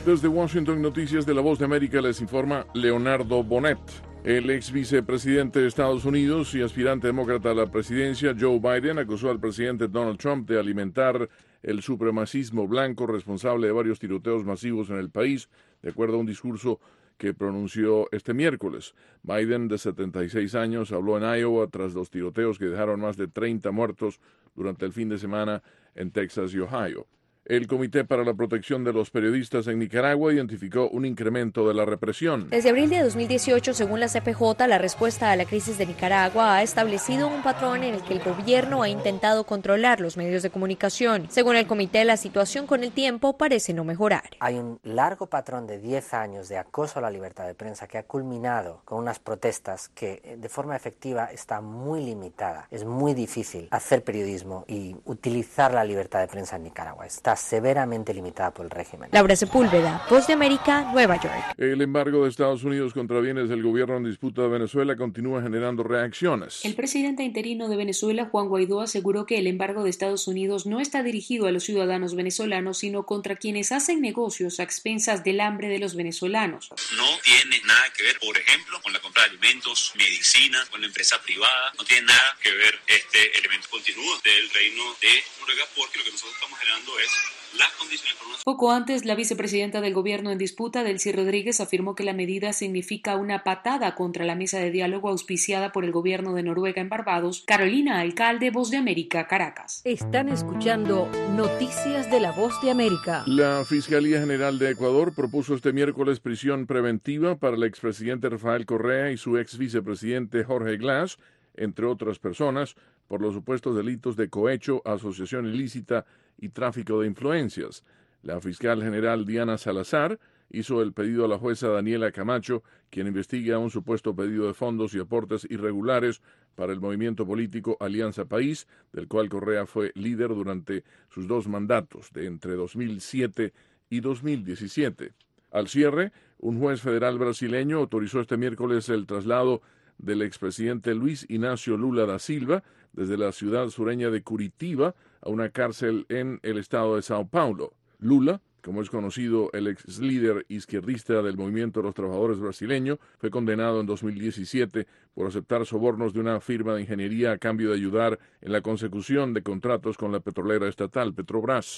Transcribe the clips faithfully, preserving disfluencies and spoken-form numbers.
Desde Washington, Noticias de la Voz de América, les informa Leonardo Bonet. El ex vicepresidente de Estados Unidos y aspirante demócrata a la presidencia, Joe Biden, acusó al presidente Donald Trump de alimentar el supremacismo blanco responsable de varios tiroteos masivos en el país, de acuerdo a un discurso que pronunció este miércoles. Biden, de setenta y seis años, habló en Iowa tras los tiroteos que dejaron más de treinta muertos durante el fin de semana en Texas y Ohio. El Comité para la Protección de los Periodistas en Nicaragua identificó un incremento de la represión. Desde abril de dos mil dieciocho, según la C P J, la respuesta a la crisis de Nicaragua ha establecido un patrón en el que el gobierno ha intentado controlar los medios de comunicación. Según el comité, la situación con el tiempo parece no mejorar. Hay un largo patrón de diez años de acoso a la libertad de prensa que ha culminado con unas protestas que de forma efectiva está muy limitada. Es muy difícil hacer periodismo y utilizar la libertad de prensa en Nicaragua. Está severamente limitada por el régimen. Laura Sepúlveda, Voz de América, Nueva York. El embargo de Estados Unidos contra bienes del gobierno en disputa de Venezuela continúa generando reacciones. El presidente interino de Venezuela, Juan Guaidó, aseguró que el embargo de Estados Unidos no está dirigido a los ciudadanos venezolanos, sino contra quienes hacen negocios a expensas del hambre de los venezolanos. No tiene nada que ver, por ejemplo, con la compra de alimentos, medicina, con la empresa privada. No tiene nada que ver este elemento continuo del reino de Noruega, porque lo que nosotros estamos generando es las condiciones para una... Poco antes, la vicepresidenta del gobierno en disputa, Delcy Rodríguez, afirmó que la medida significa una patada contra la mesa de diálogo auspiciada por el gobierno de Noruega en Barbados. Carolina Alcalde, Voz de América, Caracas. Están escuchando Noticias de la Voz de América. La Fiscalía General de Ecuador propuso este miércoles prisión preventiva para el expresidente Rafael Correa y su ex vicepresidente Jorge Glass, entre otras personas, por los supuestos delitos de cohecho, asociación ilícita y tráfico de influencias. La fiscal general Diana Salazar hizo el pedido a la jueza Daniela Camacho, quien investiga un supuesto pedido de fondos y aportes irregulares para el movimiento político Alianza País, del cual Correa fue líder durante sus dos mandatos, de entre dos mil siete y dos mil diecisiete. Al cierre, un juez federal brasileño autorizó este miércoles el traslado del expresidente Luis Ignacio Lula da Silva desde la ciudad sureña de Curitiba a una cárcel en el estado de Sao Paulo. Lula, como es conocido, el ex líder izquierdista del Movimiento de los Trabajadores brasileño, fue condenado en dos mil diecisiete por aceptar sobornos de una firma de ingeniería a cambio de ayudar en la consecución de contratos con la petrolera estatal Petrobras.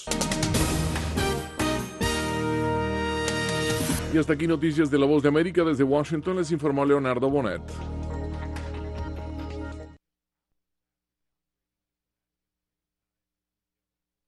Y hasta aquí Noticias de la Voz de América. Desde Washington les informó Leonardo Bonet.